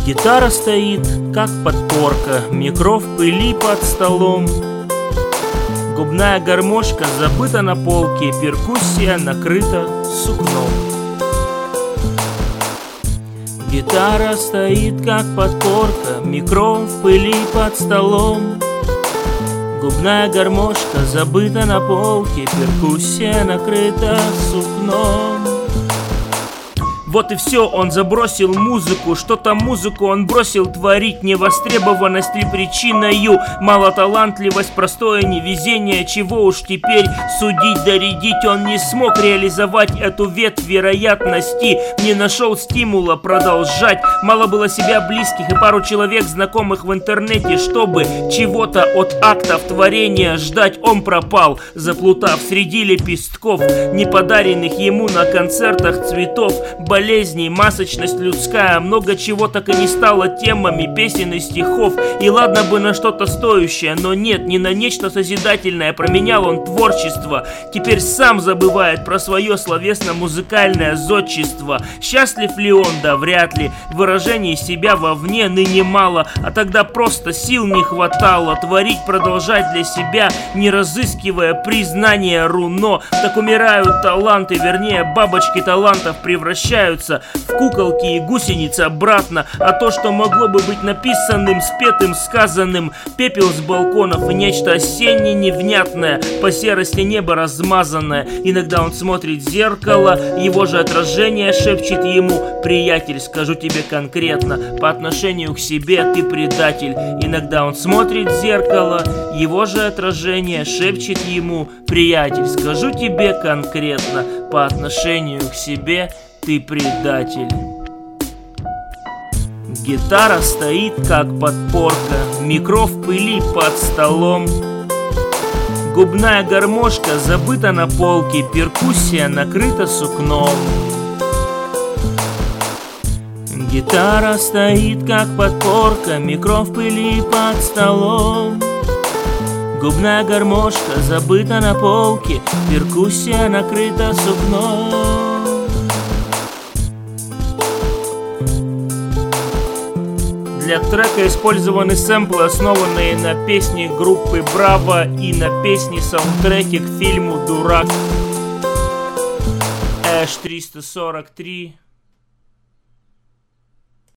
Гитара стоит, как подпорка, микро в пыли под столом. Губная гармошка забыта на полке, перкуссия накрыта сукном. Гитара стоит, как подпорка, микро в пыли под столом. Губная гармошка забыта на полке, перкуссия накрыта сукном. Вот и все, он забросил музыку. Что там музыку он бросил творить? Невостребованность ли причиною? Малоталантливость, простое невезение. Чего уж теперь судить, доредить? Он не смог реализовать эту ветвь вероятности. Не нашел стимула продолжать. Мало было себя близких и пару человек знакомых в интернете, чтобы чего-то от актов творения ждать. Он пропал, заплутав среди лепестков, не подаренных ему на концертах цветов. Болезней, масочность людская, много чего так и не стало темами песен и стихов. И ладно бы на что-то стоящее, но нет, не на нечто созидательное. Променял он творчество, теперь сам забывает про свое словесно-музыкальное зодчество. Счастлив ли он? Да вряд ли. Выражений себя вовне ныне мало, а тогда просто сил не хватало творить, продолжать для себя, не разыскивая признания руно. Так умирают таланты, вернее бабочки талантов превращаются в куколки и гусеницы обратно. А то, что могло бы быть написанным, спетым, сказанным, пепел с балконов и нечто осеннее невнятное, по серости неба размазанное. Иногда он смотрит в зеркало, его же отражение шепчет ему: приятель, скажу тебе конкретно, по отношению к себе ты предатель. Иногда он смотрит в зеркало, его же отражение шепчет ему: приятель, скажу тебе конкретно, по отношению к себе ты предатель. Гитара стоит, как подпорка, микро в пыли под столом. Губная гармошка забыта на полке, перкуссия накрыта сукном. Гитара стоит, как подпорка, микро в пыли под столом. Губная гармошка забыта на полке, перкуссия накрыта сукном. Для трека использованы сэмплы, основанные на песне группы Браво и на песне саундтреке к фильму «Дурак». Эш 343